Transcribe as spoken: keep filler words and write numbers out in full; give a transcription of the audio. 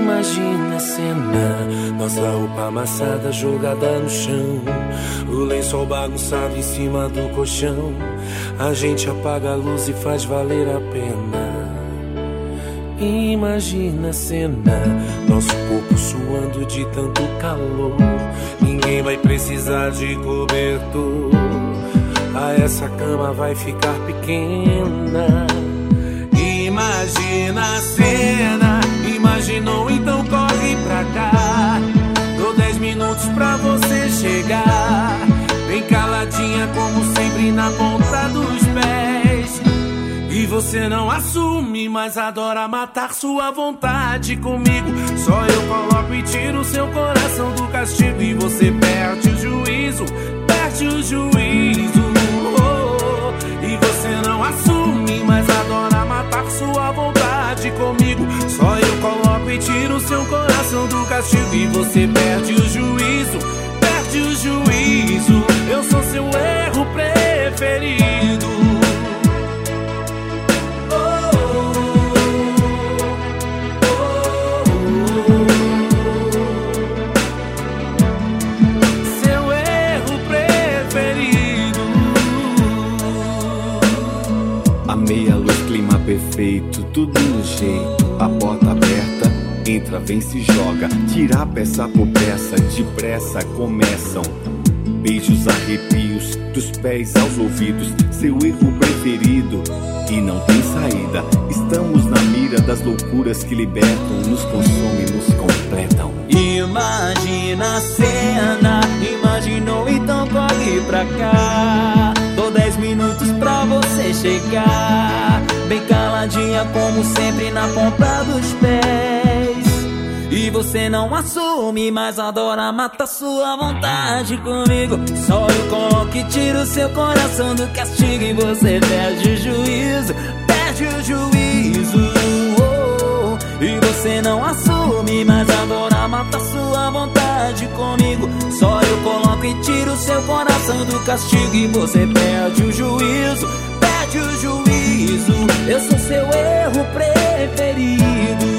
Imagina a cena, nossa roupa amassada jogada no chão, o lençol bagunçado em cima do colchão. A gente apaga a luz e faz valer a pena. Imagina a cena, nosso corpo suando de tanto calor. Ninguém vai precisar de cobertor. Ah, essa cama vai ficar pequena. Imagina a cena, imaginou, então corre pra cá. Dou dez minutos pra você chegar, bem caladinha como sempre na ponta dos pés. E você não assume, mas adora matar sua vontade comigo. Só eu coloco e tiro seu coração do castigo. E você perde o juízo, perde o juízo. Oh, oh. E você não assume, mas adora matar sua vontade comigo. Só eu coloco e tiro seu coração do castigo. E você perde o juízo, perde o juízo. Eu sou seu erro preferido. Meia luz, clima perfeito, tudo no jeito. A porta aberta, entra, vem, se joga. Tira peça por peça, depressa começam beijos, arrepios, dos pés aos ouvidos. Seu erro preferido e não tem saída. Estamos na mira das loucuras que libertam, nos consomem, nos completam. Imagina a cena, imaginou, então corre pra cá. Dou dez minutos pra você chegar, bem caladinha como sempre na ponta dos pés. E você não assume, mas adora matar sua vontade comigo. Só eu coloco e tiro seu coração do castigo. E você perde o juízo, perde o juízo. Oh, oh. E você não assume, mas adora matar sua vontade comigo. Só eu coloco e tiro seu coração do castigo. E você perde o juízo, perde o juízo. Eu sou seu erro preferido.